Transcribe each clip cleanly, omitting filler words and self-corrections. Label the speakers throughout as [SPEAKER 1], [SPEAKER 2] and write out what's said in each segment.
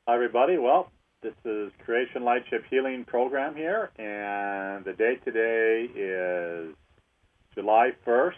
[SPEAKER 1] Hi, everybody. Well, this is Creation Lightship Healing Program here, and the date today is July 1st,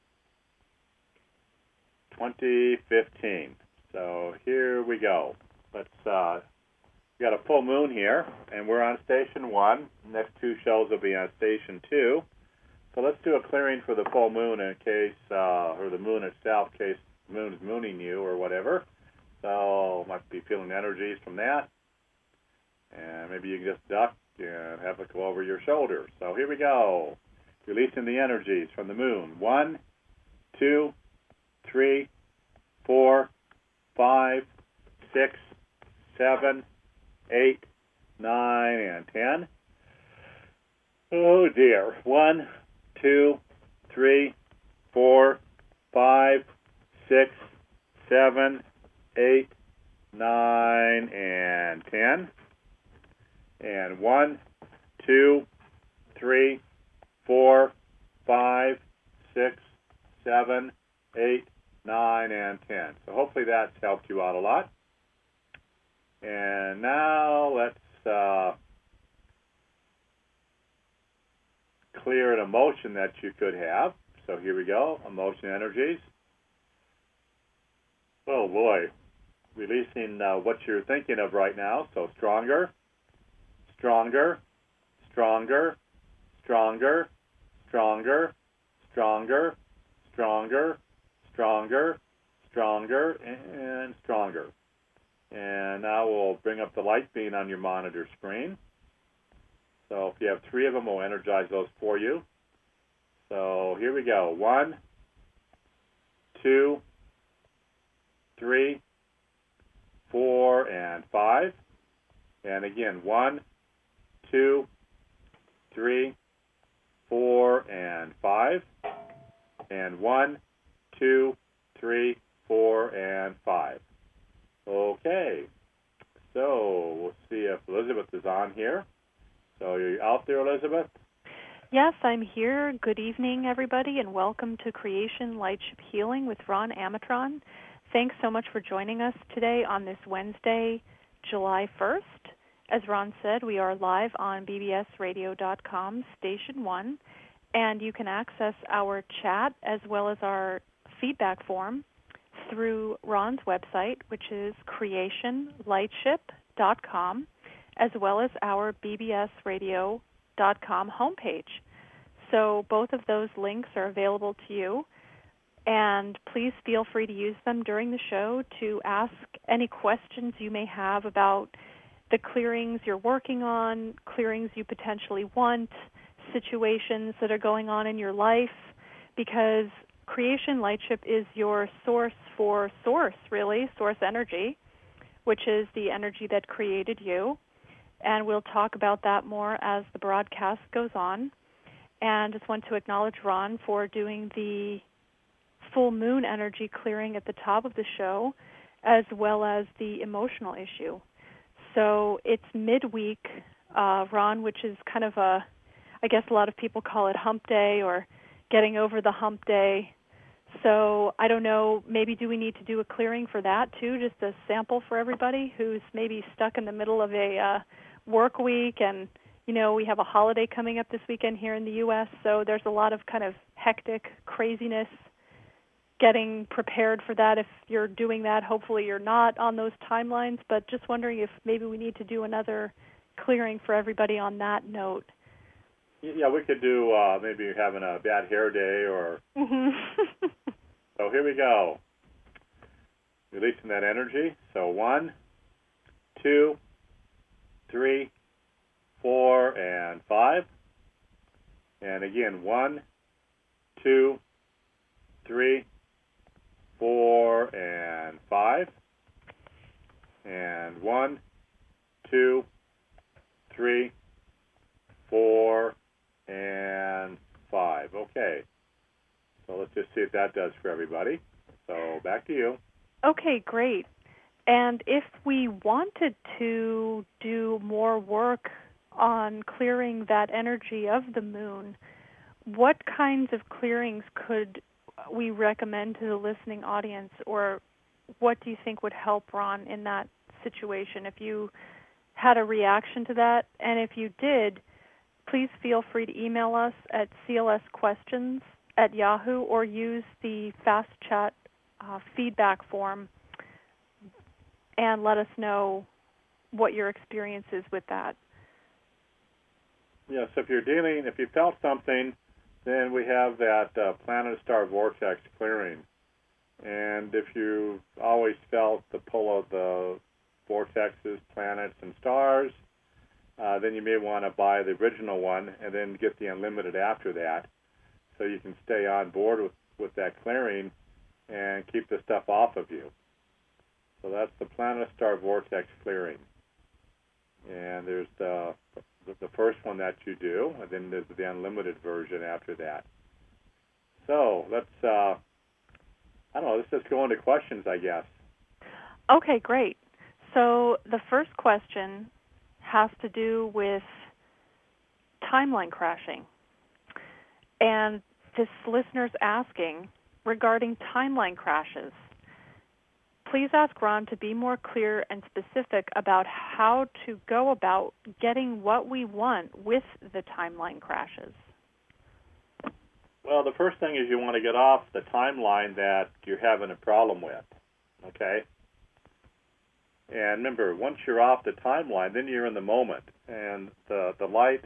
[SPEAKER 1] 2015. So here we go. We got a full moon here, and we're on Station 1. The next two shows will be on Station 2. So let's do a clearing for the full moon in case, or the moon itself, in case the moon is mooning you or whatever. So might be feeling energies from that. And maybe you can just duck and have it go over your shoulder. So here we go. Releasing the energies from the moon. 1, 2, 3, 4, 5, 6, 7, 8, 9, and 10. Oh dear. 1, 2, 3, 4, 5, 6, 7, 8, 9, and 10. And 1, 2, 3, 4, 5, 6, 7, 8, 9, and 10. So hopefully that's helped you out a lot. And now let's clear an emotion that you could have. So here we go, emotion energies. Oh boy, releasing what you're thinking of right now. So stronger, stronger, stronger, stronger, stronger, stronger, stronger, stronger, stronger, and stronger. And now we'll bring up the light beam on your monitor screen. So if you have 3 of them, we'll energize those for you. So here we go. 1, 2, 3, 4, and 5. And again, 1, 2, 3, 4, and 5. And 1, 2, 3, 4, and 5. Okay. So we'll see if Elizabeth is on here. So you're out there, Elizabeth?
[SPEAKER 2] Yes, I'm here. Good evening, everybody, and welcome to Creation Lightship Healing with Ron Amatron. Thanks so much for joining us today on this Wednesday, July 1st. As Ron said, we are live on bbsradio.com, Station 1, and you can access our chat as well as our feedback form through Ron's website, which is creationlightship.com, as well as our bbsradio.com homepage. So both of those links are available to you, and please feel free to use them during the show to ask any questions you may have about the clearings you're working on, clearings you potentially want, situations that are going on in your life, because Creation Lightship is your source for source energy, which is the energy that created you. And we'll talk about that more as the broadcast goes on. And just want to acknowledge Ron for doing the full moon energy clearing at the top of the show, as well as the emotional issue. So it's midweek, Ron, which is kind of I guess a lot of people call it hump day or getting over the hump day. So I don't know, maybe do we need to do a clearing for that too, just a sample for everybody who's maybe stuck in the middle of a work week, and we have a holiday coming up this weekend here in the U.S., so there's a lot of kind of hectic craziness getting prepared for that. If you're doing that, hopefully you're not on those timelines, but just wondering if maybe we need to do another clearing for everybody on that note.
[SPEAKER 1] Yeah, we could do maybe having a bad hair day or... So here we go. Releasing that energy. So 1, 2, 3, 4, and 5. And again, 1, 2, 3, 4, and 5. And 1, 2, 3, 4, and 5. Okay. So let's just see if that does for everybody. So back to you.
[SPEAKER 2] Okay, great. And if we wanted to do more work on clearing that energy of the moon, what kinds of clearings could we recommend to the listening audience, or what do you think would help, Ron, in that situation, if you had a reaction to that. And if you did, please feel free to email us at clsquestions@yahoo or use the Fast Chat feedback form and let us know what your experience is with that.
[SPEAKER 1] Yes, if you felt something, then we have that planet star vortex clearing. And if you've always felt the pull of the vortexes, planets, and stars, then you may want to buy the original one and then get the unlimited after that, so you can stay on board with that clearing and keep the stuff off of you. So that's the planet star vortex clearing. And there's the first one that you do, and then there's the unlimited version after that. So let's just go into questions, I guess.
[SPEAKER 2] Okay, great. So the first question has to do with timeline crashing. And this listener's asking regarding timeline crashes. Please ask Ron to be more clear and specific about how to go about getting what we want with the timeline crashes.
[SPEAKER 1] Well, the first thing is you want to get off the timeline that you're having a problem with, okay? And remember, once you're off the timeline, then you're in the moment. And the light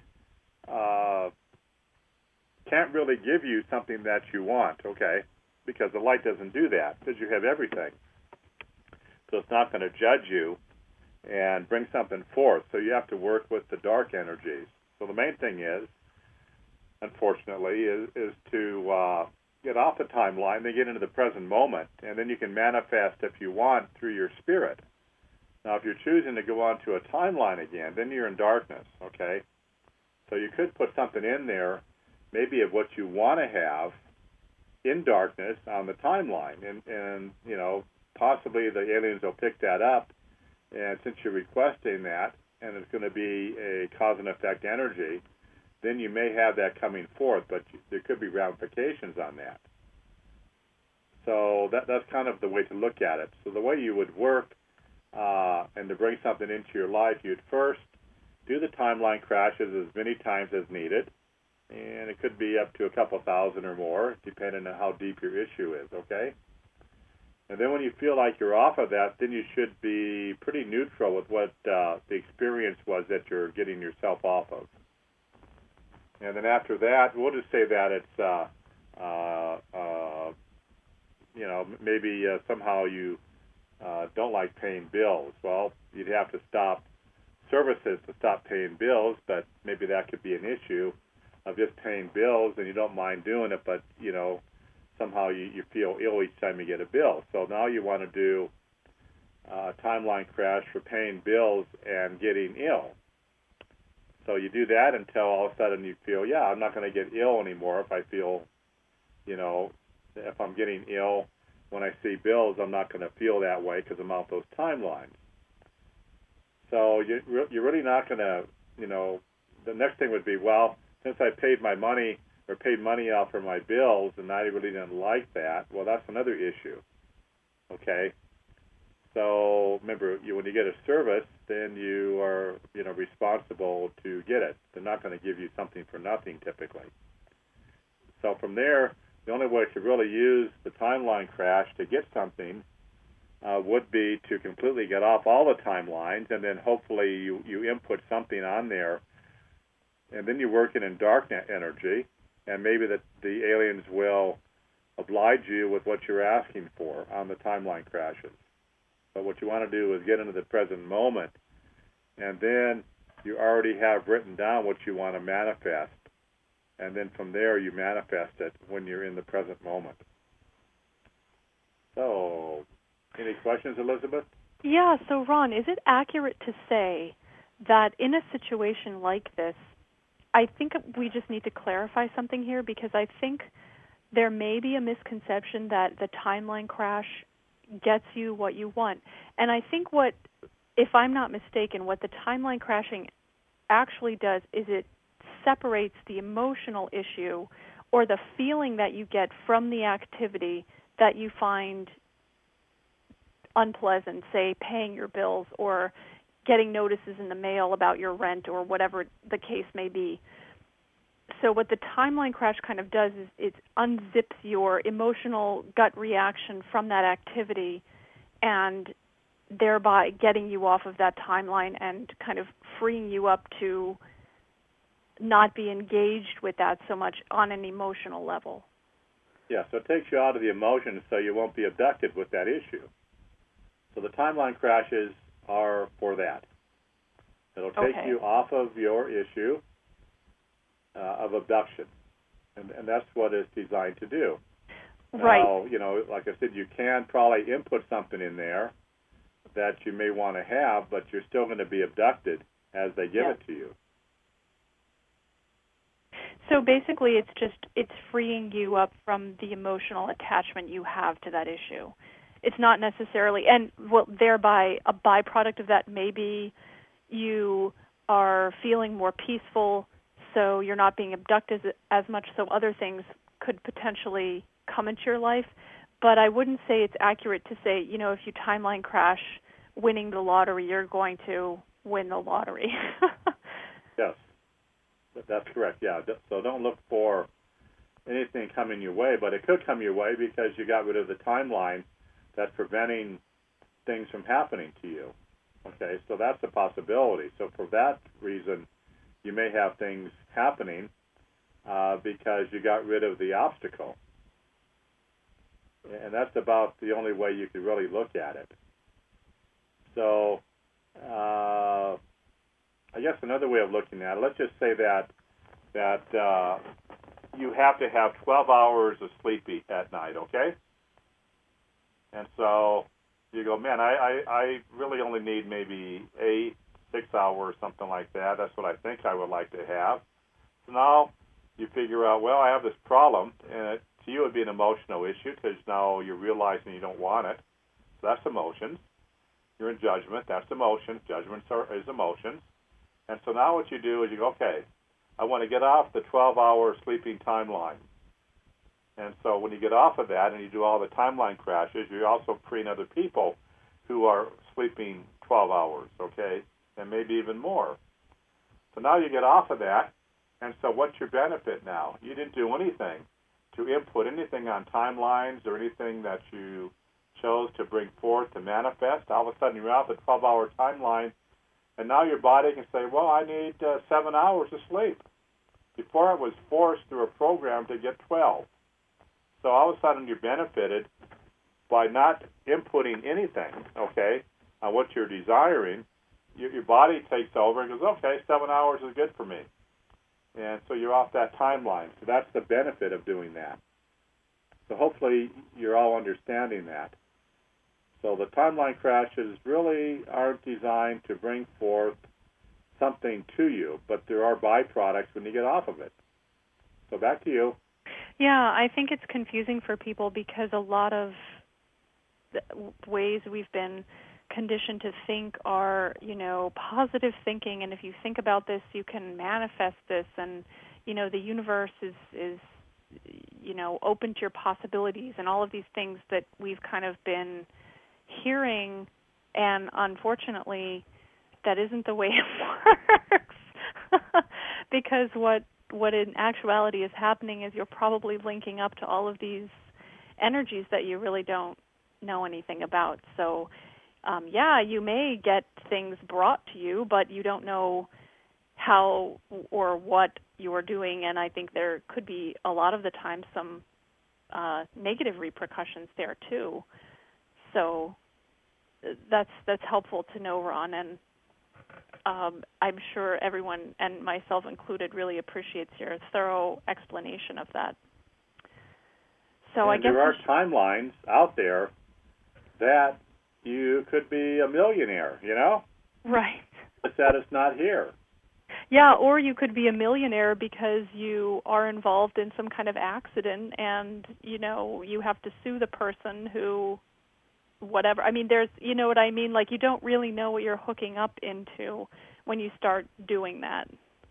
[SPEAKER 1] can't really give you something that you want, okay? Because the light doesn't do that, because you have everything. So it's not going to judge you and bring something forth. So you have to work with the dark energies. So the main thing is, unfortunately, is to get off the timeline, then get into the present moment, and then you can manifest if you want through your spirit. Now, if you're choosing to go on to a timeline again, then you're in darkness, okay? So you could put something in there, maybe of what you want to have in darkness on the timeline, and you know, possibly the aliens will pick that up, and since you're requesting that, and it's going to be a cause and effect energy, then you may have that coming forth, but there could be ramifications on that. So that's kind of the way to look at it. So the way you would work and to bring something into your life, you'd first do the timeline crashes as many times as needed, and it could be up to a couple thousand or more, depending on how deep your issue is, okay? And then when you feel like you're off of that, then you should be pretty neutral with what the experience was that you're getting yourself off of. And then after that, we'll just say that it's, maybe somehow you don't like paying bills. Well, you'd have to stop services to stop paying bills, but maybe that could be an issue of just paying bills and you don't mind doing it, but, you know, somehow you feel ill each time you get a bill. So now you want to do a timeline crash for paying bills and getting ill. So you do that until all of a sudden you feel, I'm not going to get ill anymore if I feel, if I'm getting ill when I see bills, I'm not going to feel that way because I'm off those timelines. So you're really not going to, the next thing would be, well, since I paid my money or paid money out for my bills and I really didn't like that, well, that's another issue, okay? So remember, when you get a service, then you are, responsible to get it. They're not going to give you something for nothing typically. So from there, the only way to really use the timeline crash to get something would be to completely get off all the timelines, and then hopefully you input something on there, and then you're working in dark energy, and maybe the aliens will oblige you with what you're asking for on the timeline crashes. But what you want to do is get into the present moment, and then you already have written down what you want to manifest, and then from there you manifest it when you're in the present moment. So, any questions, Elizabeth?
[SPEAKER 2] Yeah, so Ron, is it accurate to say that in a situation like this, I think we just need to clarify something here, because I think there may be a misconception that the timeline crash gets you what you want. And I think if I'm not mistaken, what the timeline crashing actually does is it separates the emotional issue or the feeling that you get from the activity that you find unpleasant, say paying your bills or getting notices in the mail about your rent or whatever the case may be. So what the timeline crash kind of does is it unzips your emotional gut reaction from that activity and thereby getting you off of that timeline and kind of freeing you up to not be engaged with that so much on an emotional level.
[SPEAKER 1] Yeah, so it takes you out of the emotions so you won't be abducted with that issue. So the timeline crashes are for that. It'll take you off of your issue of abduction, and that's what it's designed to do.
[SPEAKER 2] Right.
[SPEAKER 1] Now, like I said, you can probably input something in there that you may want to have, but you're still going to be abducted as they give it to you.
[SPEAKER 2] So basically, it's freeing you up from the emotional attachment you have to that issue. It's not necessarily, and thereby a byproduct of that may be you are feeling more peaceful, so you're not being abducted as much, so other things could potentially come into your life. But I wouldn't say it's accurate to say, if you timeline crash winning the lottery, you're going to win the lottery.
[SPEAKER 1] Yes, that's correct, yeah. So don't look for anything coming your way, but it could come your way because you got rid of the timeline that's preventing things from happening to you. Okay, so that's a possibility. So for that reason, you may have things happening because you got rid of the obstacle. And that's about the only way you could really look at it. So I guess another way of looking at it, let's just say that you have to have 12 hours of sleep at night, okay? And so you go, man, I really only need maybe 6 hours, something like that. That's what I think I would like to have. So now you figure out, well, I have this problem, and to you it would be an emotional issue because now you're realizing you don't want it. So that's emotions. You're in judgment. That's emotions. Judgment is emotions. And so now what you do is you go, okay, I want to get off the 12-hour sleeping timeline. And so when you get off of that and you do all the timeline crashes, you're also freeing other people who are sleeping 12 hours, okay, and maybe even more. So now you get off of that, and so what's your benefit now? You didn't do anything to input anything on timelines or anything that you chose to bring forth to manifest. All of a sudden you're off the 12-hour timeline, and now your body can say, well, I need 7 hours of sleep. Before it was forced through a program to get 12. So all of a sudden you're benefited by not inputting anything, okay, on what you're desiring. Your body takes over and goes, okay, 7 hours is good for me. And so you're off that timeline. So that's the benefit of doing that. So hopefully you're all understanding that. So the timeline crashes really aren't designed to bring forth something to you, but there are byproducts when you get off of it. So back to you.
[SPEAKER 2] Yeah, I think it's confusing for people because a lot of the ways we've been conditioned to think are, positive thinking, and if you think about this, you can manifest this, and, the universe is open to your possibilities, and all of these things that we've kind of been hearing, and unfortunately, that isn't the way it works. Because what in actuality is happening is you're probably linking up to all of these energies that you really don't know anything about. So, you may get things brought to you, but you don't know how or what you are doing, and I think there could be a lot of the time some negative repercussions there too. So that's helpful to know, Ron, and I'm sure everyone, and myself included, really appreciates your thorough explanation of that. So I guess
[SPEAKER 1] there are timelines out there that you could be a millionaire,
[SPEAKER 2] Right.
[SPEAKER 1] It's that it's not here.
[SPEAKER 2] Yeah, or you could be a millionaire because you are involved in some kind of accident and, you have to sue the person who, whatever. I mean, there's, you know what I mean? Like, you don't really know what you're hooking up into when you start doing that.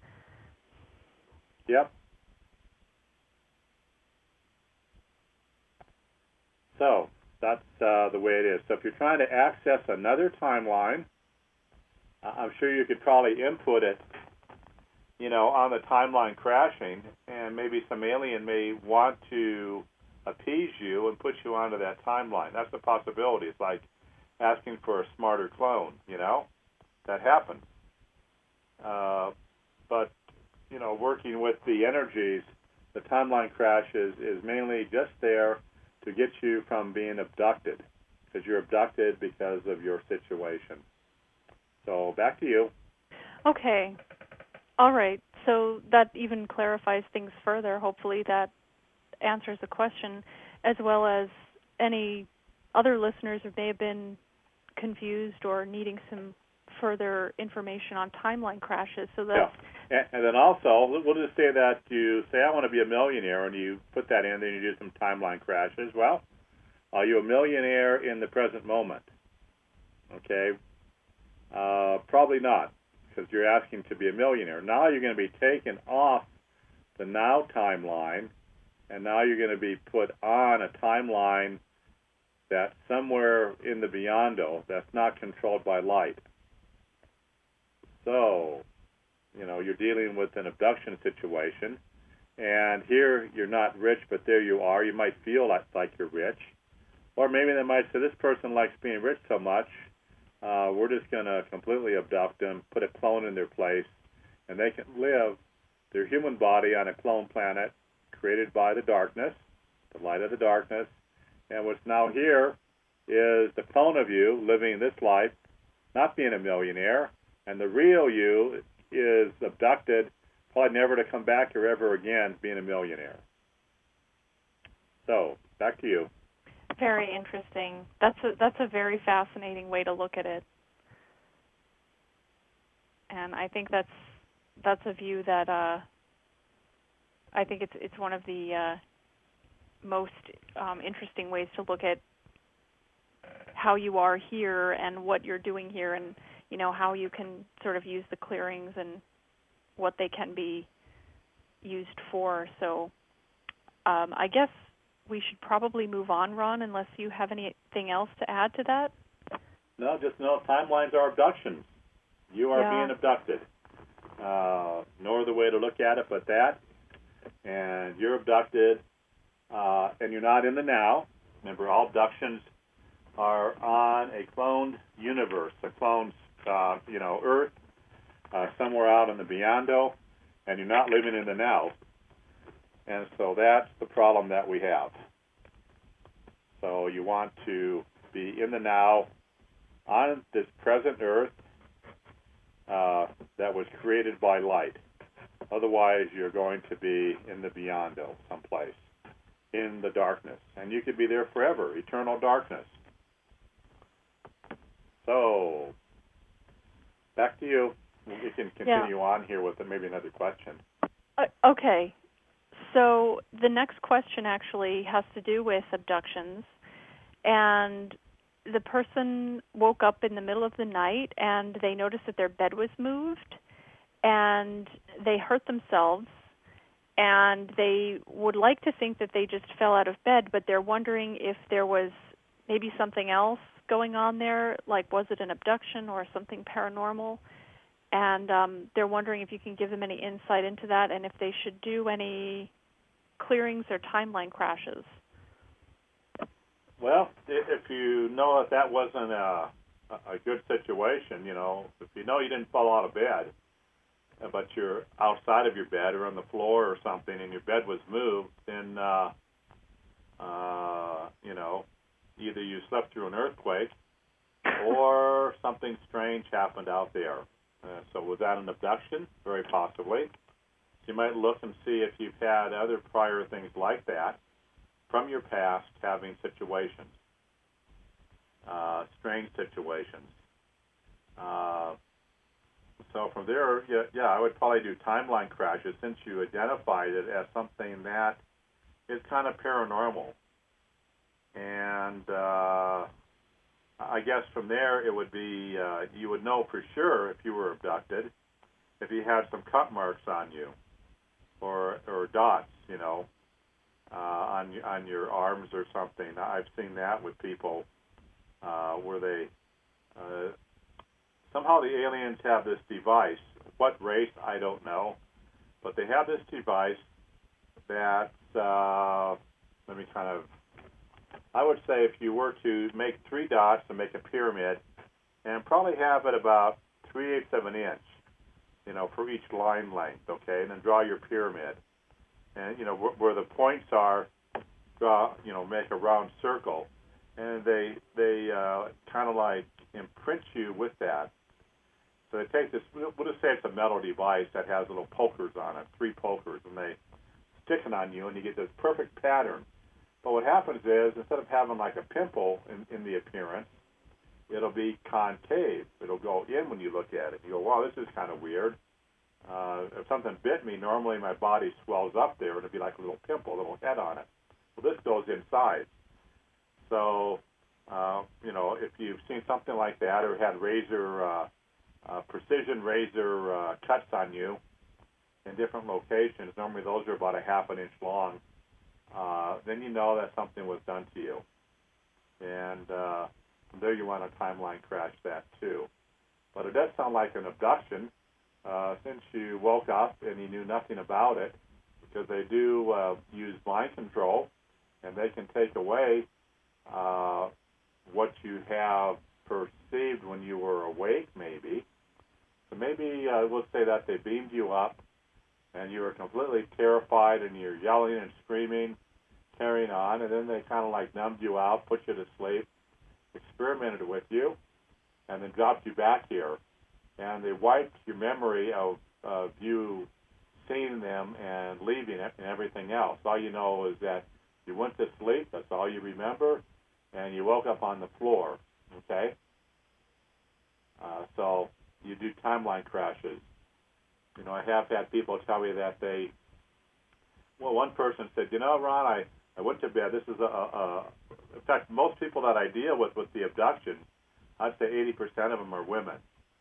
[SPEAKER 1] Yep. So, That's the way it is. So if you're trying to access another timeline, I'm sure you could probably input it, on the timeline crashing, and maybe some alien may want to appease you and put you onto that timeline. That's a possibility. It's like asking for a smarter clone, That happens. But, working with the energies, the timeline crash is mainly just there to get you from being abducted, because you're abducted because of your situation. So back to you.
[SPEAKER 2] Okay. All right. So that even clarifies things further. Hopefully that answers the question, as well as any other listeners who may have been confused or needing some further information on timeline crashes. So that's...
[SPEAKER 1] Yeah. And then also, we'll just say that you say, I want to be a millionaire, and you put that in, then you do some timeline crashes. Well, are you a millionaire in the present moment? Okay. Probably not, because you're asking to be a millionaire. Now you're going to be taken off the now timeline, and now you're going to be put on a timeline that's somewhere in the beyond-o that's not controlled by light. So, you're dealing with an abduction situation, and here you're not rich, but there you are. You might feel like you're rich. Or maybe they might say, this person likes being rich so much, we're just going to completely abduct them, put a clone in their place, and they can live their human body on a clone planet created by the darkness, the light of the darkness. And what's now here is the clone of you living this life, not being a millionaire, and the real you is abducted, probably never to come back here ever again being a millionaire. So, back to you.
[SPEAKER 2] Very interesting. That's a very fascinating way to look at it, and I think that's a view that I think it's one of the most interesting ways to look at how you are here and what you're doing here, and how you can sort of use the clearings and what they can be used for. So I guess we should probably move on, Ron, unless you have anything else to add to that.
[SPEAKER 1] No, just know timelines are abductions. You are being abducted. No other way to look at it but that. And you're abducted, and you're not in the now. Remember, all abductions are on a cloned universe, a cloned, Earth, somewhere out in the beyond-o, and you're not living in the now. And so that's the problem that we have. So you want to be in the now on this present Earth that was created by light. Otherwise, you're going to be in the beyond-o someplace, in the darkness. And you could be there forever, eternal darkness. So, back to you. We can continue on here with maybe another question.
[SPEAKER 2] Okay. So the next question actually has to do with abductions. And the person woke up in the middle of the night and they noticed that their bed was moved and they hurt themselves. And they would like to think that they just fell out of bed, but they're wondering if there was maybe something else going on there, like was it an abduction or something paranormal? And they're wondering if you can give them any insight into that and if they should do any clearings or timeline crashes.
[SPEAKER 1] Well, if you know that wasn't a good situation, if you know you didn't fall out of bed, but you're outside of your bed or on the floor or something and your bed was moved, then, either you slept through an earthquake or something strange happened out there. So was that an abduction? Very possibly. So you might look and see if you've had other prior things like that from your past, having situations, strange situations. So from there, I would probably do timeline crashes since you identified it as something that is kind of paranormal. And I guess from there it would be, you would know for sure if you were abducted, if you had some cut marks on you or dots, on your arms or something. I've seen that with people where they somehow the aliens have this device. What race, I don't know, but they have this device that let me kind of. I would say if you were to make 3 dots and make a pyramid, and probably have it about 3/8 of an inch, for each line length, okay, and then draw your pyramid. And, where the points are, make a round circle. And they kind of like imprint you with that. So they take this, we'll just say it's a metal device that has little pokers on it, 3 pokers, and they stick it on you, and you get this perfect pattern. But what happens is, instead of having like a pimple in the appearance, it'll be concave. It'll go in when you look at it. You go, wow, this is kind of weird. If something bit me, normally my body swells up there, and it'd be like a little pimple, a little head on it. Well, this goes inside. So, if you've seen something like that or had precision razor cuts on you in different locations, normally those are about a 1/2 inch long, then you know that something was done to you. And from there you want to timeline crash that too. But it does sound like an abduction since you woke up and you knew nothing about it, because they do use mind control, and they can take away what you have perceived when you were awake, maybe. So maybe we'll say that they beamed you up, and you were completely terrified, and you're yelling and screaming, carrying on, and then they kind of like numbed you out, put you to sleep, experimented with you, and then dropped you back here. And they wiped your memory of you seeing them and leaving it and everything else. All you know is that you went to sleep, that's all you remember, and you woke up on the floor, okay? So you do timeline crashes. I have had people tell me that one person said, Ron, I went to bed. This is in fact, most people that I deal with the abduction, I'd say 80% of them are women.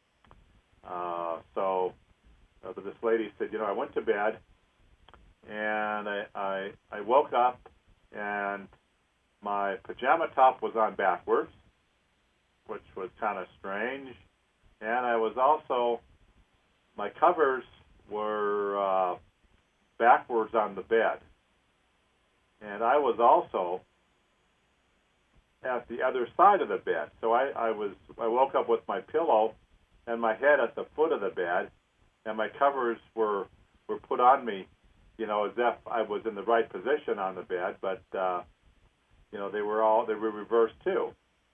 [SPEAKER 1] But this lady said, I went to bed, and I woke up, and my pajama top was on backwards, which was kind of strange, and I was also, my covers were backwards on the bed, and I was also at the other side of the bed. So I woke up with my pillow and my head at the foot of the bed, and my covers were put on me, as if I was in the right position on the bed, but they were reversed too.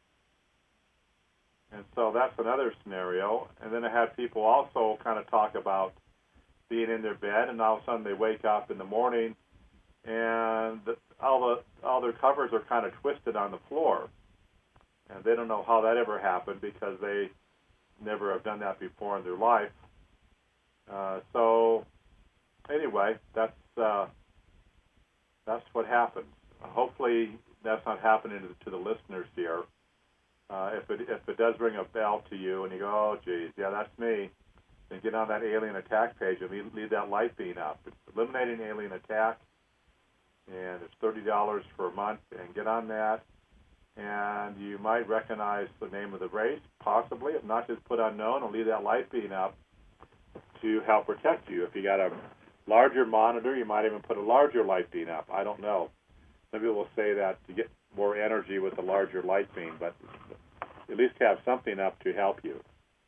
[SPEAKER 1] And so that's another scenario. And then I have people also kind of talk about being in their bed, and all of a sudden they wake up in the morning, and all their covers are kind of twisted on the floor, and they don't know how that ever happened because they never have done that before in their life. So anyway, that's what happens. Hopefully that's not happening to the listeners here. If it does ring a bell to you and you go, oh geez, yeah, that's me, then get on that alien attack page and leave that light beam up. It's Eliminating Alien Attack, and it's $30 for a month, and get on that. And you might recognize the name of the race, possibly. If not, just put unknown and leave that light beam up to help protect you. If you got a larger monitor, you might even put a larger light beam up. I don't know. Maybe we'll say that to get more energy with a larger light beam, but at least have something up to help you.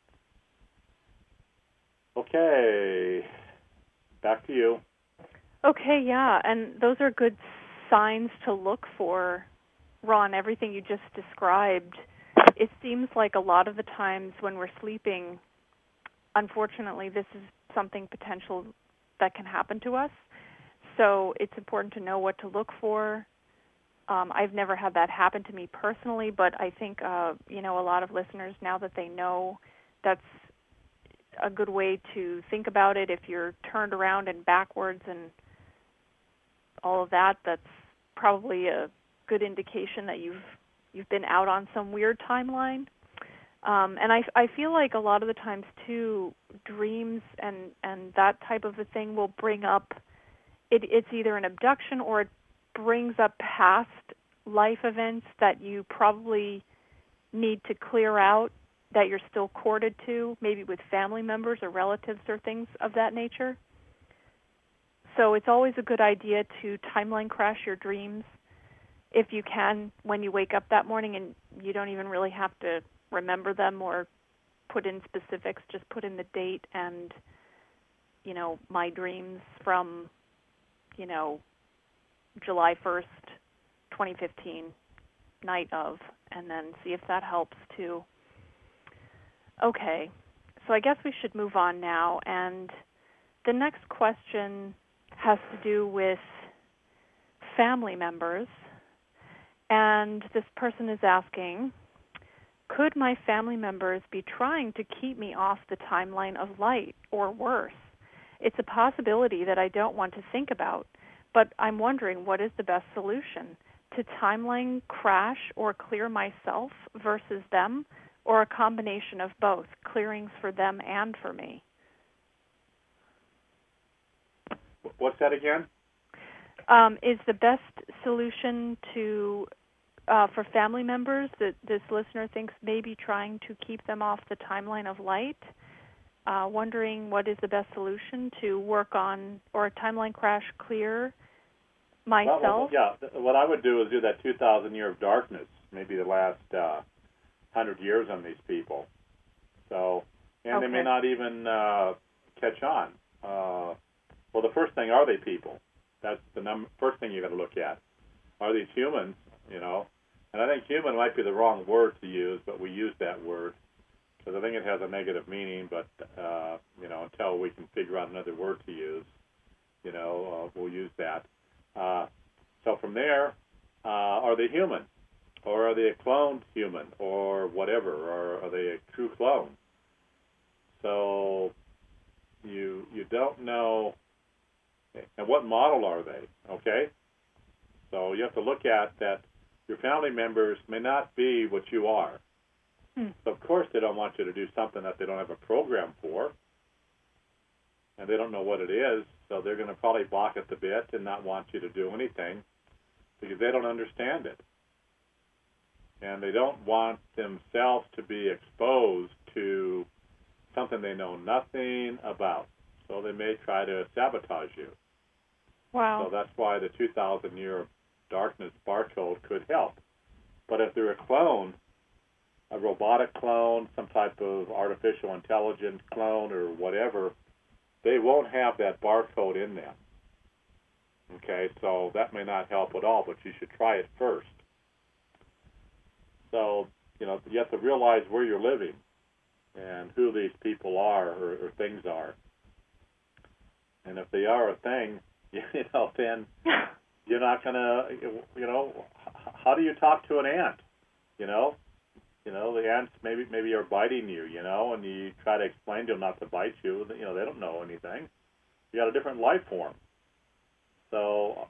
[SPEAKER 1] Okay, back to you.
[SPEAKER 2] Okay, yeah, and those are good signs to look for, Ron. Everything you just described, it seems like a lot of the times when we're sleeping, unfortunately, this is something potential that can happen to us. So it's important to know what to look for. I've never had that happen to me personally, but I think, a lot of listeners, now that they know, that's a good way to think about it. If you're turned around and backwards and all of that, that's probably a good indication that you've been out on some weird timeline. And I feel like a lot of the times, too, dreams and that type of a thing will bring up, it's either an abduction or brings up past life events that you probably need to clear out, that you're still corded to, maybe with family members or relatives or things of that nature. So it's always a good idea to timeline crash your dreams if you can when you wake up that morning, and you don't even really have to remember them or put in specifics. Just put in the date and, my dreams from, July 1st, 2015, night of, and then see if that helps too. Okay, so I guess we should move on now, and the next question has to do with family members, and this person is asking, could my family members be trying to keep me off the timeline of light, or worse? It's a possibility that I don't want to think about, but I'm wondering what is the best solution, to timeline crash or clear myself versus them, or a combination of both, clearings for them and for me?
[SPEAKER 1] What's that again?
[SPEAKER 2] Is the best solution to for family members that this listener thinks may be trying to keep them off the timeline of light, wondering what is the best solution to work on, or a timeline crash clear myself?
[SPEAKER 1] What I would do is do that 2,000 year of darkness, maybe the last 100 years on these people. So, and
[SPEAKER 2] Okay.
[SPEAKER 1] They may not even catch on. Well, the first thing, are they people? That's the first thing you got to look at. Are these humans? And I think human might be the wrong word to use, but we use that word because I think it has a negative meaning. But until we can figure out another word to use, we'll use that. So from there, are they human, or are they a cloned human, or whatever, or are they a true clone? So you don't know. And what model are they? Okay, so you have to look at that. Your family members may not be what you are. So of course they don't want you to do something that they don't have a program for, and they don't know what it is. So they're going to probably balk at the bit and not want you to do anything because they don't understand it, and they don't want themselves to be exposed to something they know nothing about. So they may try to sabotage you.
[SPEAKER 2] Wow.
[SPEAKER 1] So that's why the 2,000 year darkness barcode could help. But if they're a clone, a robotic clone, some type of artificial intelligence clone or whatever, they won't have that barcode in them. Okay, so that may not help at all, but you should try it first. So, you have to realize where you're living and who these people are or things are. And if they are a thing, then you're not going to, how do you talk to an ant? The ants maybe are biting you, and you try to explain to them not to bite you. They don't know anything. You got a different life form. So,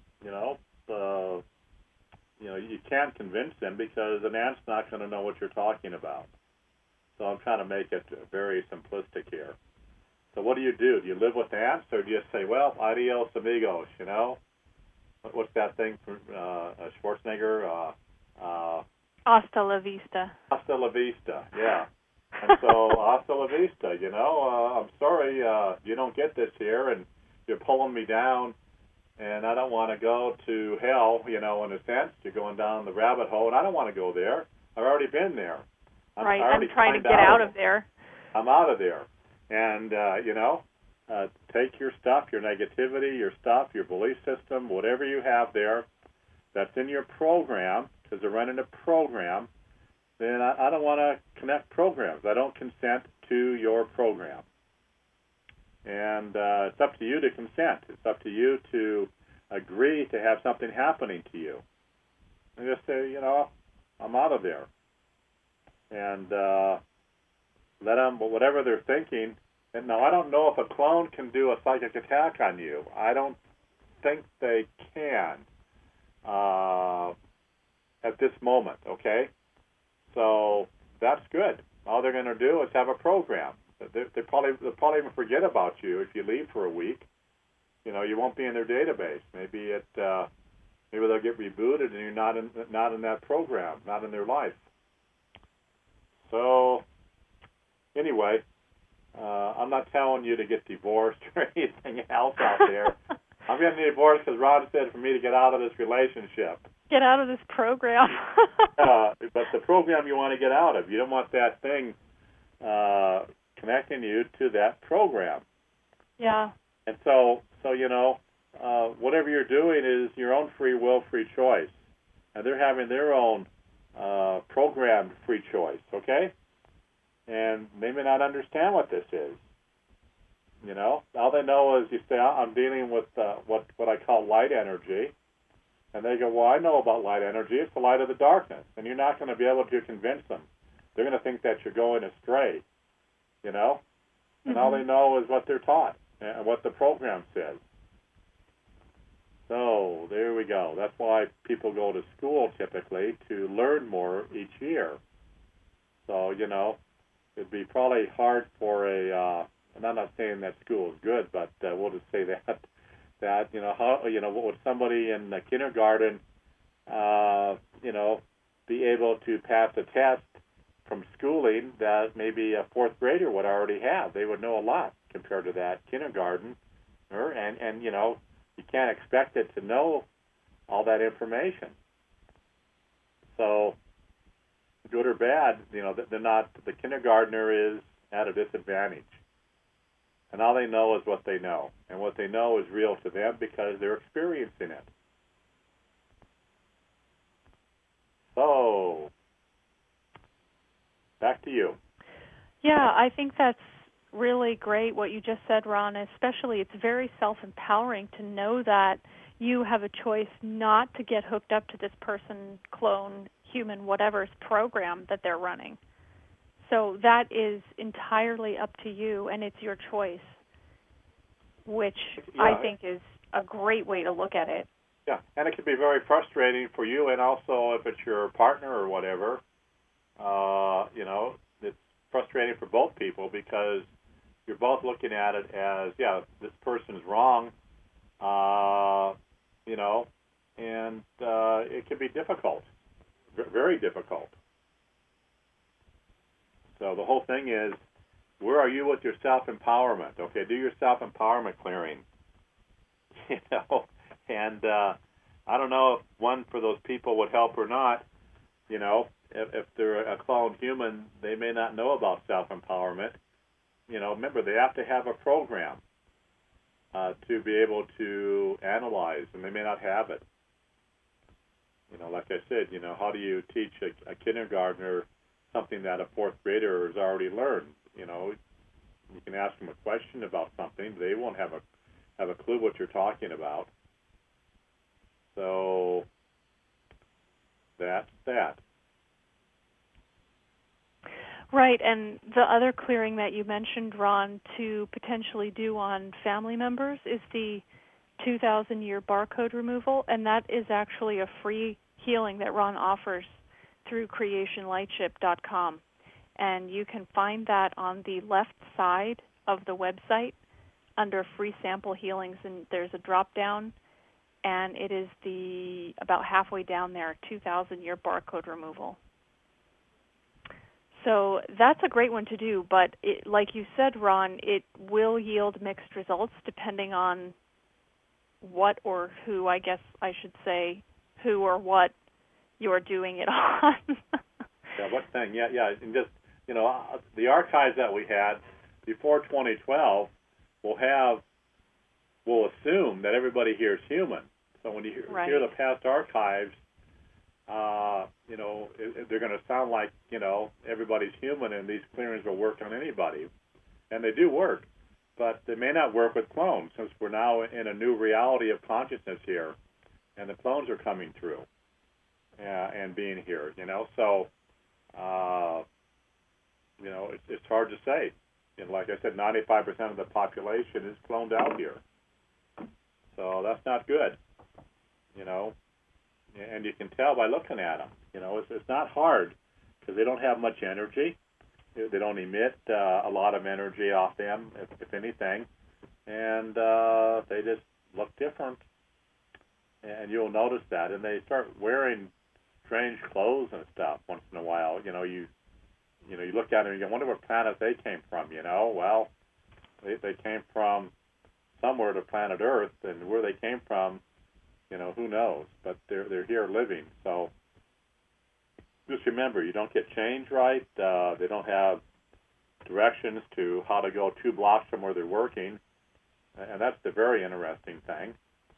[SPEAKER 1] you can't convince them because an ant's not going to know what you're talking about. So I'm trying to make it very simplistic here. So what do? Do you live with ants, or do you say, well, adios amigos, What's that thing from Schwarzenegger?
[SPEAKER 2] Hasta la vista.
[SPEAKER 1] Hasta la vista, yeah. And so, hasta la vista, I'm sorry you don't get this here, and you're pulling me down, and I don't want to go to hell, in a sense. You're going down the rabbit hole, and I don't want to go there. I've already been there.
[SPEAKER 2] I'm trying to get out of there.
[SPEAKER 1] I'm out of there. And, take your stuff, your negativity, your stuff, your belief system, whatever you have there that's in your program, because they're running a program, then I don't want to connect programs. I don't consent to your program. And it's up to you to consent. It's up to you to agree to have something happening to you. And just say, I'm out of there. And let them, whatever they're thinking. And now, I don't know if a clone can do a psychic attack on you. I don't think they can at this moment, okay? So that's good. All they're going to do is have a program. They'll probably even forget about you if you leave for a week. You won't be in their database. Maybe maybe they'll get rebooted, and you're not in that program, not in their life. So anyway, I'm not telling you to get divorced or anything else out there. I'm getting divorced because Ron said for me to get out of this relationship.
[SPEAKER 2] Get out of this program.
[SPEAKER 1] But the program you want to get out of, you don't want that thing connecting you to that program.
[SPEAKER 2] Yeah.
[SPEAKER 1] And so whatever you're doing is your own free will, free choice. And they're having their own programmed free choice, okay? And they may not understand what this is. All they know is you say, I'm dealing with what I call light energy. And they go, well, I know about light energy. It's the light of the darkness. And you're not going to be able to convince them. They're going to think that you're going astray, And all they know is what they're taught and what the program says. So there we go. That's why people go to school typically, to learn more each year. So, it'd be probably hard for and I'm not saying that school is good, but we'll just say that what would somebody in kindergarten, be able to pass a test from schooling that maybe a fourth grader would already have? They would know a lot compared to that kindergarten, and you can't expect it to know all that information. So, good or bad, they're not. The kindergartner is at a disadvantage. And all they know is what they know. And what they know is real to them because they're experiencing it. So, back to you.
[SPEAKER 2] Yeah, I think that's really great what you just said, Ron. Especially, it's very self-empowering to know that you have a choice not to get hooked up to this person, clone, human, whatever's program that they're running. So that is entirely up to you, and it's your choice, which I think is a great way to look at it.
[SPEAKER 1] Yeah, and it can be very frustrating for you, and also if it's your partner or whatever, it's frustrating for both people because you're both looking at it as, this person's wrong, and it can be difficult, very difficult. So the whole thing is, where are you with your self-empowerment? Okay, do your self-empowerment clearing. And I don't know if one for those people would help or not. If they're a cloned human, they may not know about self-empowerment. Remember, they have to have a program to be able to analyze, and they may not have it. Like I said, how do you teach a kindergartner something that a fourth grader has already learned? You can ask them a question about something. They won't have a clue what you're talking about. So that's that.
[SPEAKER 2] Right, and the other clearing that you mentioned, Ron, to potentially do on family members is the 2,000-year barcode removal, and that is actually a free healing that Ron offers through creationlightship.com. And you can find that on the left side of the website under free sample healings, and there's a drop-down, and it is about halfway down there, 2,000-year barcode removal. So that's a great one to do, but like you said, Ron, it will yield mixed results depending on what or who, I guess I should say, who or what you're doing it on.
[SPEAKER 1] What thing? Yeah, and just, the archives that we had before 2012 will assume that everybody here is human. So when you hear the past archives, they're going to sound like, everybody's human and these clearings will work on anybody. And they do work, but they may not work with clones since we're now in a new reality of consciousness here, and the clones are coming through and being here, So, it's hard to say. Like I said, 95% of the population is cloned out here. So that's not good, And you can tell by looking at them. It's not hard because they don't have much energy. They don't emit a lot of energy off them, if anything. And they just look different. and you'll notice that. And they start wearing strange clothes and stuff once in a while. You look at it and you wonder what planet they came from. Well, they came from somewhere to planet Earth, and where they came from, who knows? But they're here living. So just remember, you don't get change right. They don't have directions to how to go 2 blocks from where they're working, and that's the very interesting thing.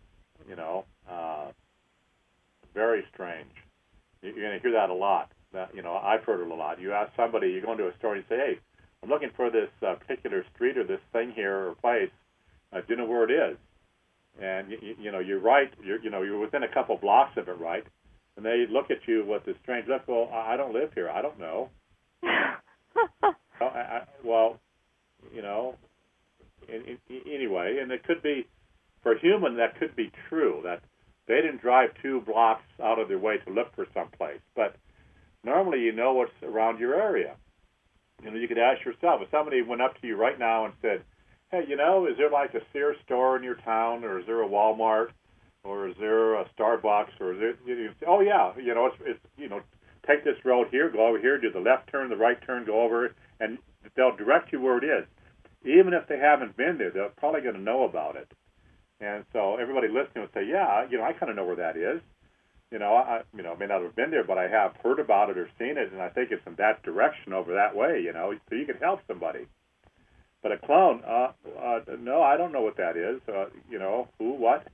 [SPEAKER 1] Very strange. You're going to hear that a lot. I've heard it a lot. You ask somebody, you go into a store and you say, "Hey, I'm looking for this particular street or this thing here or place. Do you know where it is?" And you're right. You're within a couple blocks of it, right? And they look at you with this strange look. Well, I don't live here. I don't know. Anyway, and it could be, for a human, that could be true, that they didn't drive 2 blocks out of their way to look for someplace. But normally you know what's around your area. You could ask yourself, if somebody went up to you right now and said, "Hey, is there like a Sears store in your town, or is there a Walmart, or is there a Starbucks, or is there?" You say, "Oh yeah, it's take this road here, go over here, do the left turn, the right turn, go over it," and they'll direct you where it is. Even if they haven't been there, they're probably going to know about it. And so everybody listening will say, "Yeah, I kind of know where that is. I may not have been there, but I have heard about it or seen it, and I think it's in that direction over that way. So you can help somebody." But a clone, no, I don't know what that is. Who, what,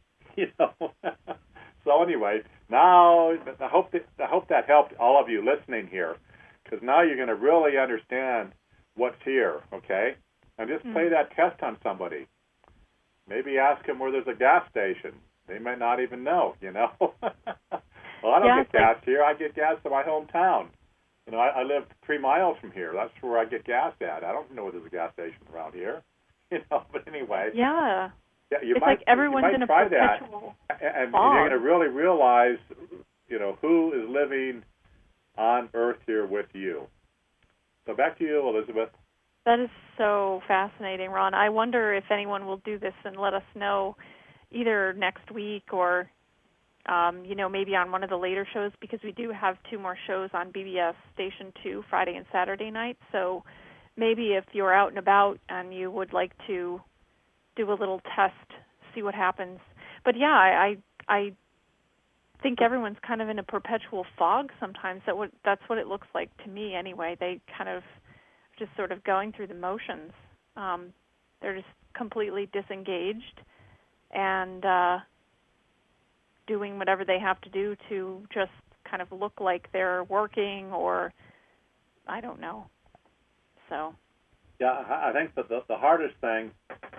[SPEAKER 1] So anyway, now I hope that helped all of you listening here, because now you're going to really understand what's here. Okay, and just play that test on somebody. Maybe ask them where there's a gas station. They might not even know. Well, I don't get gas here. I get gas in my hometown. I live 3 miles from here. That's where I get gas at. I don't know where there's a gas station around here. But anyway.
[SPEAKER 2] Yeah.
[SPEAKER 1] Yeah,
[SPEAKER 2] it's like everyone's in a perpetual
[SPEAKER 1] fog. And you're going to really realize, who is living on Earth here with you. So back to you, Elizabeth.
[SPEAKER 2] That is so fascinating, Ron. I wonder if anyone will do this and let us know either next week or, maybe on one of the later shows, because we do have 2 more shows on BBS Station 2, Friday and Saturday night. So maybe if you're out and about and you would like to do a little test, see what happens. But yeah, I think everyone's kind of in a perpetual fog sometimes. That's what it looks like to me anyway. They kind of just sort of going through the motions. They're just completely disengaged and doing whatever they have to do to just kind of look like they're working, or I don't know. So.
[SPEAKER 1] Yeah, I think that the hardest thing,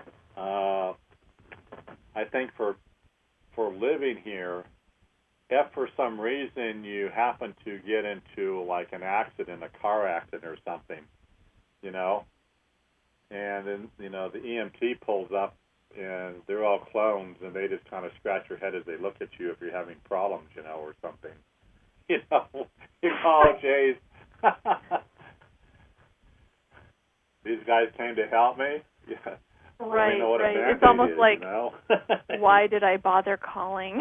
[SPEAKER 1] I think for living here, if for some reason you happen to get into like an accident, a car accident or something, and then the EMT pulls up and they're all clones and they just kind of scratch your head as they look at you if you're having problems, or something. You call Jay's. These guys came to help me. Yeah.
[SPEAKER 2] Right,
[SPEAKER 1] know what
[SPEAKER 2] right.
[SPEAKER 1] A
[SPEAKER 2] It's almost
[SPEAKER 1] is,
[SPEAKER 2] like, why did I bother calling?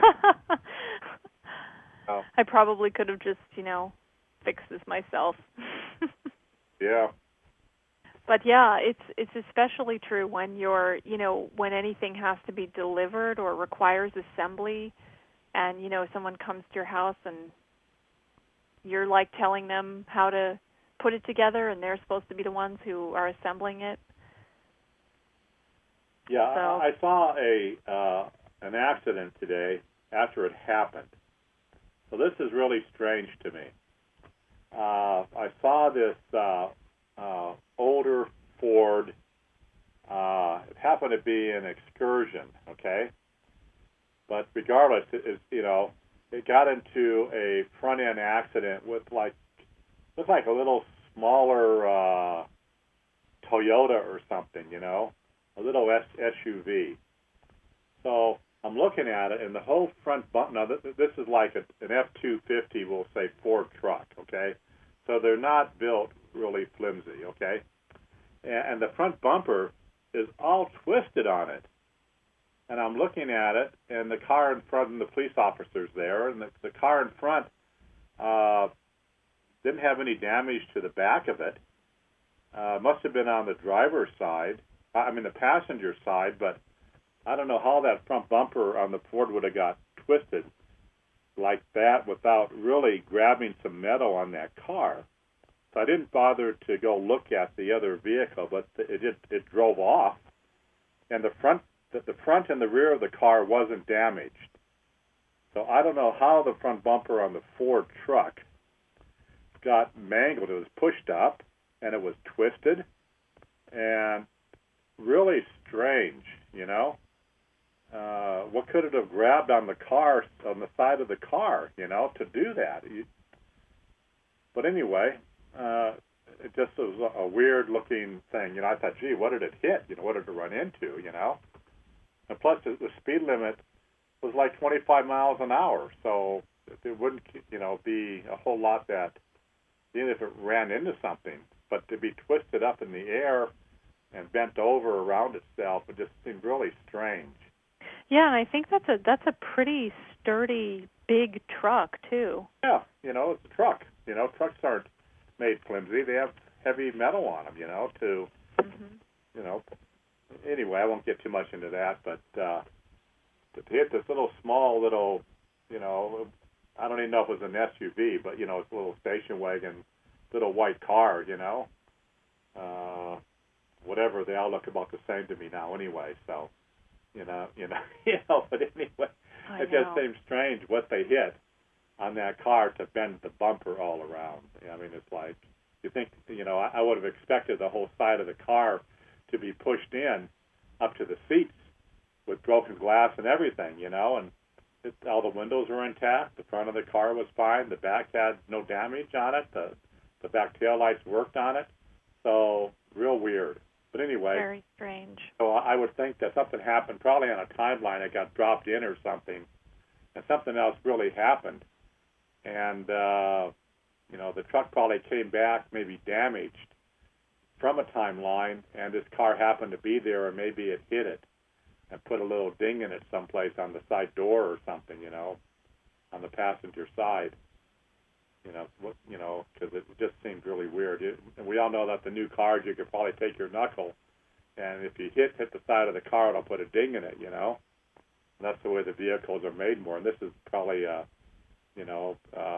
[SPEAKER 1] Oh.
[SPEAKER 2] I probably could have just, fixed this myself.
[SPEAKER 1] Yeah.
[SPEAKER 2] But yeah, it's especially true when you're, when anything has to be delivered or requires assembly, and someone comes to your house and you're like telling them how to put it together, and they're supposed to be the ones who are assembling it.
[SPEAKER 1] Yeah,
[SPEAKER 2] so.
[SPEAKER 1] I saw an accident today after it happened. So this is really strange to me. I saw this older Ford. It happened to be an Excursion, okay? But regardless, it got into a front-end accident with looked like a little smaller Toyota or something, a little SUV. So I'm looking at it, and the whole front bump. Now this is like an F-250, we'll say Ford truck, okay? So they're not built really flimsy, okay? And the front bumper is all twisted on it. and I'm looking at it, and the car in front, and the police officer's there, and the car in front didn't have any damage to the back of it. Must have been on the driver's side, the passenger side, but I don't know how that front bumper on the Ford would have got twisted like that without really grabbing some metal on that car. So I didn't bother to go look at the other vehicle, but it drove off, and the front and the rear of the car wasn't damaged. So I don't know how the front bumper on the Ford truck got mangled. It was pushed up, and it was twisted, and really strange, you know. What could it have grabbed on the car, on the side of the car, you know, to do that? But anyway, it just was a weird-looking thing. You know, I thought, gee, what did it hit? You know, what did it run into, you know? And plus, the speed limit was like 25 miles an hour, so it wouldn't, you know, be a whole lot that, even if it ran into something, but to be twisted up in the air and bent over around itself, it just seemed really strange.
[SPEAKER 2] Yeah, and I think that's a pretty sturdy, big truck too.
[SPEAKER 1] Yeah, you know, it's a truck. You know, trucks aren't made flimsy; they have heavy metal on them. You know, you know. Anyway, I won't get too much into that, but to hit this small little, you know, I don't even know if it was an SUV, but you know, it's a little station wagon, little white car. You know, whatever, they all look about the same to me now, anyway. So. You know. But anyway, it just seems strange what they hit on that car to bend the bumper all around. I mean, it's like, you think, you know, I would have expected the whole side of the car to be pushed in up to the seats with broken glass and everything, you know, and all the windows were intact. The front of the car was fine. The back had no damage on it. The back tail lights worked on it. So, real weird. But anyway,
[SPEAKER 2] very strange.
[SPEAKER 1] So I would think that something happened, probably on a timeline. It got dropped in or something, and something else really happened. And you know, the truck probably came back, maybe damaged from a timeline, and this car happened to be there, or maybe it hit it and put a little ding in it someplace on the side door or something. You know, on the passenger side. You know, because it just seemed really weird. And we all know that the new cars, you could probably take your knuckle, and if you hit the side of the car, it'll put a ding in it, you know. And that's the way the vehicles are made more. And this is probably, I know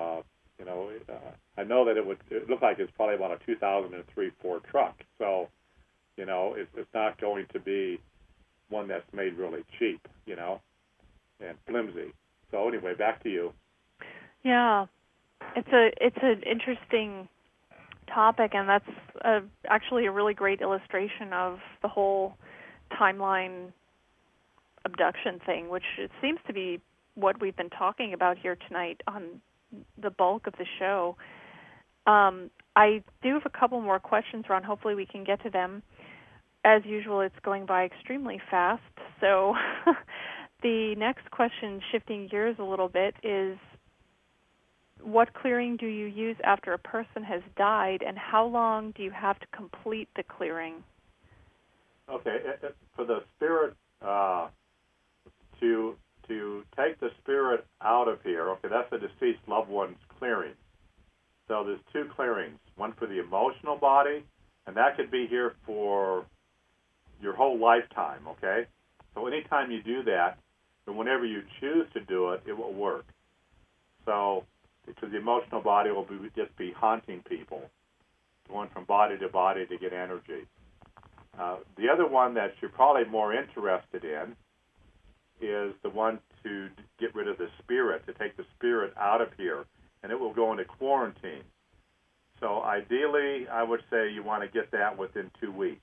[SPEAKER 1] that it looked like it's probably about a 2003 Ford truck. So, you know, it's not going to be one that's made really cheap, you know, and flimsy. So anyway, back to you.
[SPEAKER 2] Yeah. It's an interesting topic, and that's actually a really great illustration of the whole timeline abduction thing, which it seems to be what we've been talking about here tonight on the bulk of the show. I do have a couple more questions, Ron. Hopefully we can get to them. As usual, it's going by extremely fast. So the next question, shifting gears a little bit, is what clearing do you use after a person has died, and how long do you have to complete the clearing?
[SPEAKER 1] Okay, for the spirit, to take the spirit out of here, okay, that's the deceased loved one's clearing. So there's two clearings, one for the emotional body, and that could be here for your whole lifetime, okay? So anytime you do that, and whenever you choose to do it, it will work. So, because the emotional body will just be haunting people, going from body to body to get energy. The other one that you're probably more interested in is the one to get rid of the spirit, to take the spirit out of here, and it will go into quarantine. So ideally, I would say you want to get that within 2 weeks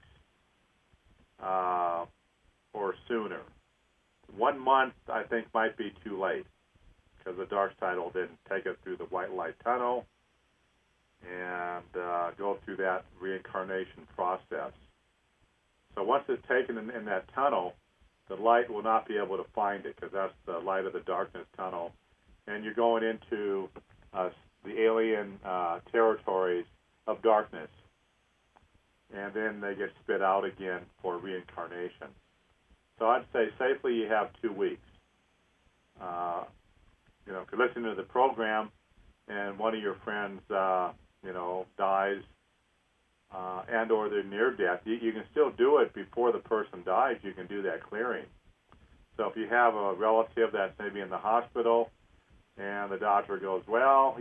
[SPEAKER 1] or sooner. 1 month, I think, might be too late, because the dark side will then take it through the white light tunnel and go through that reincarnation process. So once it's taken in that tunnel, the light will not be able to find it, because that's the light of the darkness tunnel. And you're going into the alien territories of darkness. And then they get spit out again for reincarnation. So I'd say safely you have 2 weeks. If you're listening to the program and one of your friends, dies and or they're near death, you can still do it before the person dies. You can do that clearing. So if you have a relative that's maybe in the hospital and the doctor goes, well,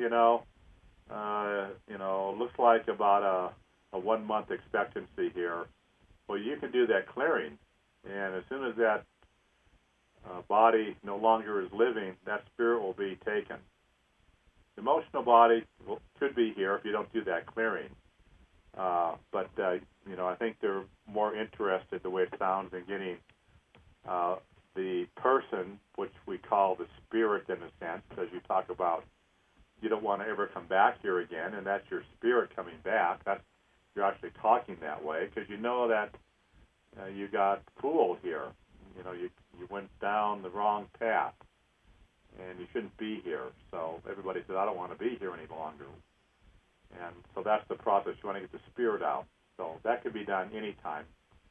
[SPEAKER 1] looks like about a 1 month expectancy here. Well, you can do that clearing, and as soon as that body no longer is living, that spirit will be taken. The emotional body could be here if you don't do that clearing. But I think they're more interested, the way it sounds, in getting the person, which we call the spirit in a sense, because you talk about you don't want to ever come back here again, and that's your spirit coming back. You're actually talking that way because you know that you got fooled here. You went down the wrong path, and you shouldn't be here. So everybody said, I don't want to be here any longer. And so that's the process. You want to get the spirit out. So that could be done anytime.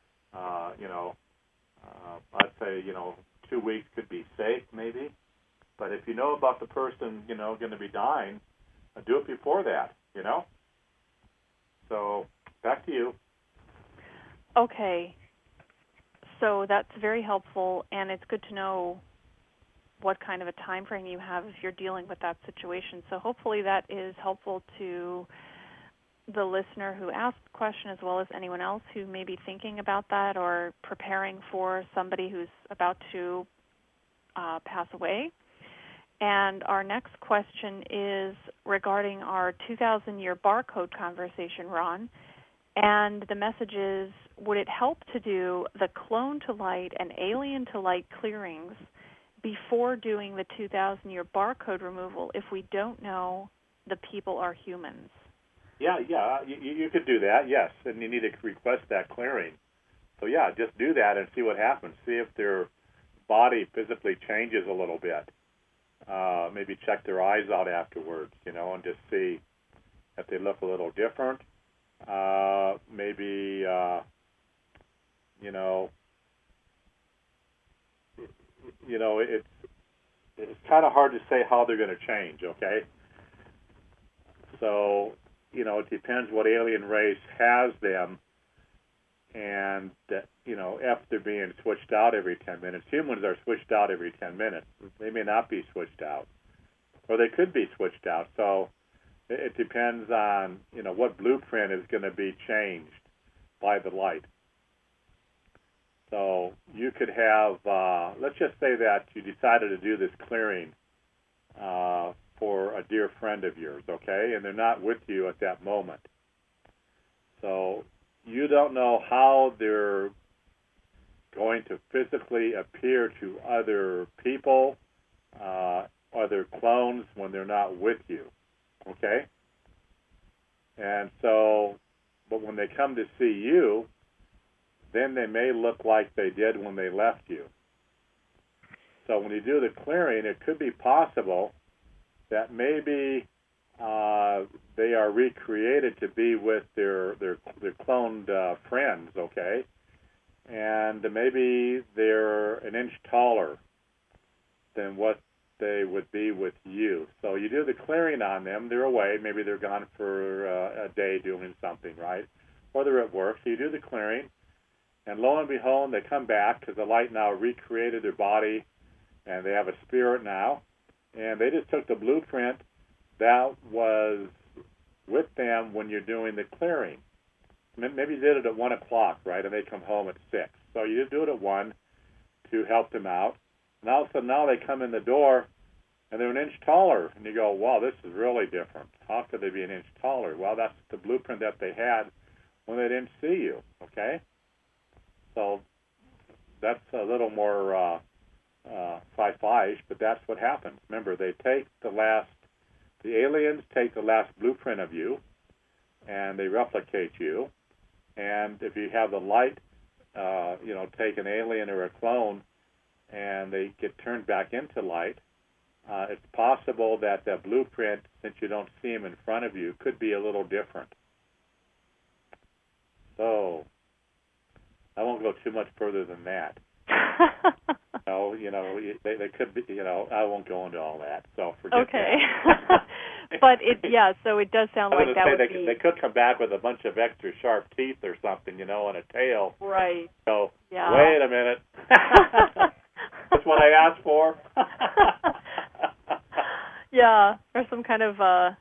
[SPEAKER 1] I'd say, 2 weeks could be safe maybe. But if you know about the person, going to be dying, do it before that, So back to you.
[SPEAKER 2] Okay. So that's very helpful, and it's good to know what kind of a time frame you have if you're dealing with that situation. So hopefully that is helpful to the listener who asked the question, as well as anyone else who may be thinking about that or preparing for somebody who's about to pass away. And our next question is regarding our 2,000-year barcode conversation, Ron. And the message is, would it help to do the clone to light and alien to light clearings before doing the 2,000-year barcode removal if we don't know the people are humans?
[SPEAKER 1] Yeah, you could do that, yes, and you need to request that clearing. So, yeah, just do that and see what happens. See if their body physically changes a little bit. Maybe check their eyes out afterwards, and just see if they look a little different. Maybe, it's kind of hard to say how they're going to change, okay? So, it depends what alien race has them, and, if they're being switched out every 10 minutes. Humans are switched out every 10 minutes. They may not be switched out, or they could be switched out. So it depends on, what blueprint is going to be changed by the light. So you could have, let's just say that you decided to do this clearing for a dear friend of yours, okay? And they're not with you at that moment. So you don't know how they're going to physically appear to other people, other clones, when they're not with you, okay? And so, but when they come to see you, then they may look like they did when they left you. So when you do the clearing, it could be possible that maybe they are recreated to be with their cloned friends, okay? And maybe they're an inch taller than what they would be with you. So you do the clearing on them, they're away, maybe they're gone for a day doing something, right? Or they're at work, so you do the clearing, and lo and behold, they come back because the light now recreated their body, and they have a spirit now, and they just took the blueprint that was with them when you're doing the clearing. Maybe you did it at 1 o'clock, right, and they come home at 6. So you just do it at 1 to help them out. And all of a sudden now they come in the door, and they're an inch taller. And you go, wow, this is really different. How could they be an inch taller? Well, that's the blueprint that they had when they didn't see you, okay? So that's a little more sci-fi-ish, but that's what happens. Remember, the aliens take the last blueprint of you, and they replicate you. And if you have the light, take an alien or a clone, and they get turned back into light, it's possible that that blueprint, since you don't see them in front of you, could be a little different. So I won't go too much further than that. They could be. I won't go into all that. So forget
[SPEAKER 2] okay.
[SPEAKER 1] that.
[SPEAKER 2] But so it does sound like that would be.
[SPEAKER 1] They could come back with a bunch of extra sharp teeth or something, and a tail.
[SPEAKER 2] Right.
[SPEAKER 1] So
[SPEAKER 2] yeah.
[SPEAKER 1] Wait a minute. That's what I asked for.
[SPEAKER 2] Yeah, or some kind of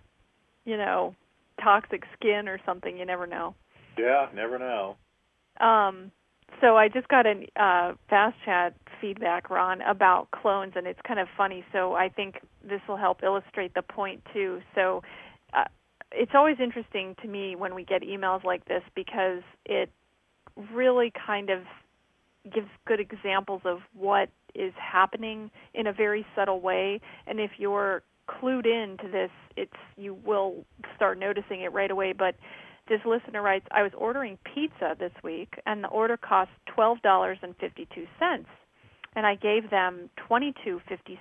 [SPEAKER 2] toxic skin or something. You never know.
[SPEAKER 1] Yeah, never know.
[SPEAKER 2] So I just got a Fast Chat feedback, Ron, about clones, and it's kind of funny. So I think this will help illustrate the point too. So it's always interesting to me when we get emails like this because it really kind of gives good examples of what is happening in a very subtle way. And if you're clued into this, you will start noticing it right away. But this listener writes, I was ordering pizza this week, and the order cost $12.52, and I gave them $22.52,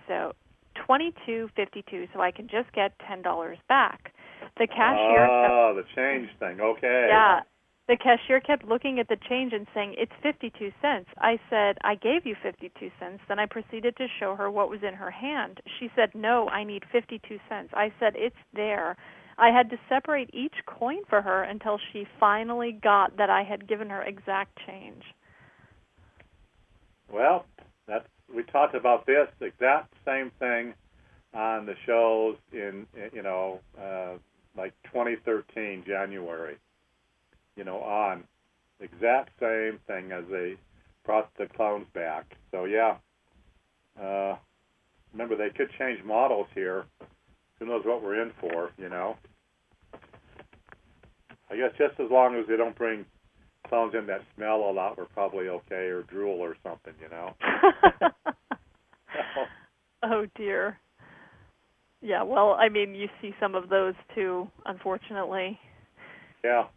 [SPEAKER 2] so I can just get $10 back. The cashier.
[SPEAKER 1] The change thing. Okay.
[SPEAKER 2] Yeah. The cashier kept looking at the change and saying, it's 52 cents. I said, I gave you 52 cents. Then I proceeded to show her what was in her hand. She said, no, I need 52 cents. I said, it's there. I had to separate each coin for her until she finally got that I had given her exact change.
[SPEAKER 1] Well, we talked about this exact same thing on the shows in like 2013 January. On exact same thing as they brought the clones back. So yeah, remember they could change models here. Who knows what we're in for? I guess just as long as they don't bring clones in that smell a lot, we're probably okay, or drool or something.
[SPEAKER 2] Oh dear. Yeah. Well, I mean, you see some of those too, unfortunately.
[SPEAKER 1] Yeah.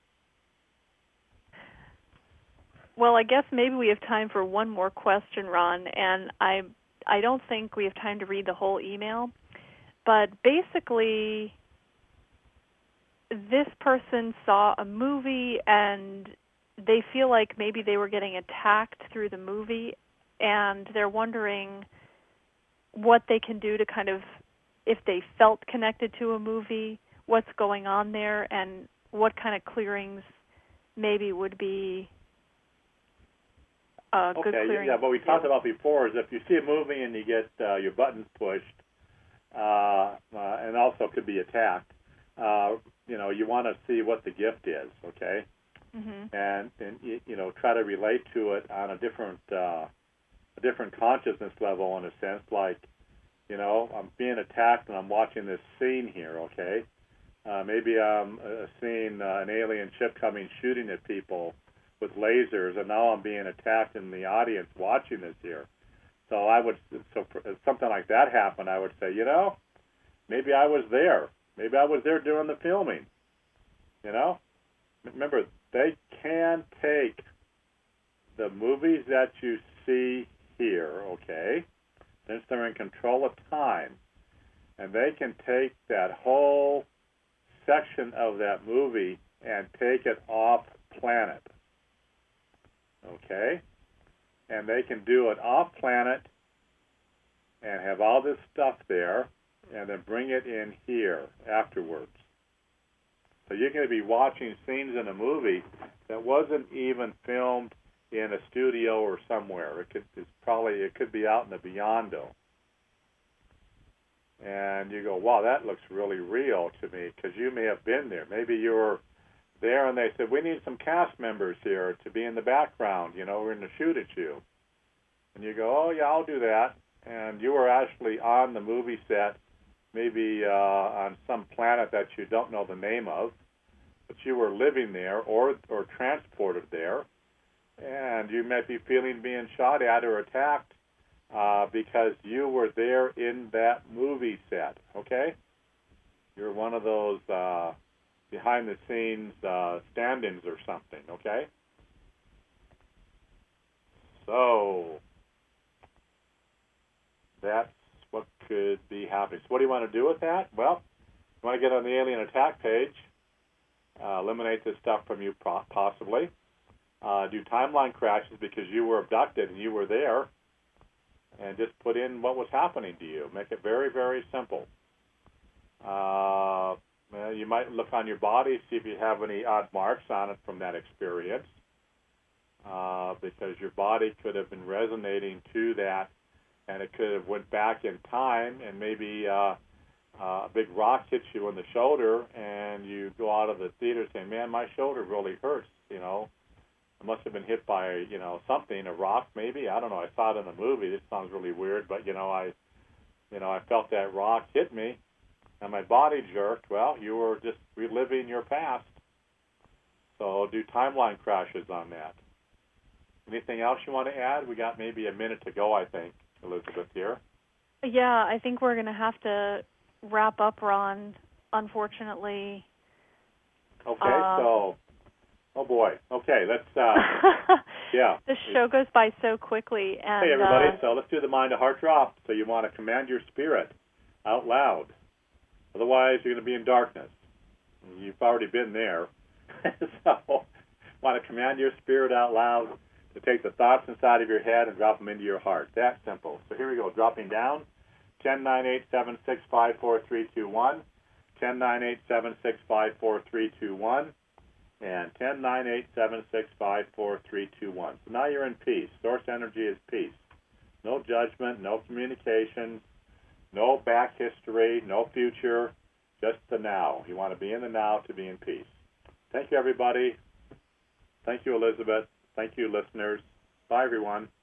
[SPEAKER 2] Well, I guess maybe we have time for one more question, Ron, and I don't think we have time to read the whole email, but basically this person saw a movie and they feel like maybe they were getting attacked through the movie, and they're wondering what they can do to kind of, if they felt connected to a movie, what's going on there, and what kind of clearings maybe would be good clearing.
[SPEAKER 1] Yeah, what we talked about before is if you see a movie and you get your buttons pushed, and also could be attacked, you want to see what the gift is, okay?
[SPEAKER 2] Mm-hmm.
[SPEAKER 1] And try to relate to it on a different consciousness level, in a sense. Like, I'm being attacked and I'm watching this scene here, okay? Maybe I'm seeing an alien ship coming, shooting at people with lasers, and now I'm being attacked in the audience watching this here. So if something like that happened, I would say, maybe I was there. Maybe I was there during the filming. Remember, they can take the movies that you see here, okay, since they're in control of time, and they can take that whole section of that movie and take it off planet. Okay? And they can do it off planet and have all this stuff there and then bring it in here afterwards. So you're going to be watching scenes in a movie that wasn't even filmed in a studio or somewhere. It could be out in the Beyond. And you go, wow, that looks really real to me, because you may have been there. Maybe you were there and they said, we need some cast members here to be in the background, we're going to shoot at you. And you go, oh, yeah, I'll do that. And you were actually on the movie set, maybe on some planet that you don't know the name of, but you were living there or transported there, and you might be feeling being shot at or attacked because you were there in that movie set, okay? You're one of those behind-the-scenes stand-ins or something, okay? So that's what could be happening. So what do you want to do with that? Well, you want to get on the alien attack page, eliminate this stuff from you possibly, do timeline crashes because you were abducted and you were there, and just put in what was happening to you. Make it very, very simple. You might look on your body, see if you have any odd marks on it from that experience, because your body could have been resonating to that, and it could have went back in time, and maybe a big rock hits you in the shoulder, and you go out of the theater saying, man, my shoulder really hurts, I must have been hit by, something, a rock maybe. I don't know. I saw it in a movie. This sounds really weird, but, I felt that rock hit me, and my body jerked. Well, you were just reliving your past. So do timeline crashes on that. Anything else you want to add? We got maybe a minute to go, I think, Elizabeth, here.
[SPEAKER 2] Yeah, I think we're going to have to wrap up, Ron, unfortunately.
[SPEAKER 1] Okay, oh boy. Okay, let's, yeah.
[SPEAKER 2] The show goes by so quickly. And,
[SPEAKER 1] hey, everybody, so let's do the mind to heart drop. So you want to command your spirit out loud. Otherwise, you're going to be in darkness. You've already been there. So want to command your spirit out loud to take the thoughts inside of your head and drop them into your heart. That simple. So here we go. Dropping down. 10-9-8-7-6-5-4-3-2-1. 10-9-8-7-6-5-4-3-2-1. And 10-9-8-7-6-5-4-3-2-1. So now you're in peace. Source energy is peace. No judgment, no communications, no back history, no future, just the now. You want to be in the now to be in peace. Thank you, everybody. Thank you, Elizabeth. Thank you, listeners. Bye, everyone.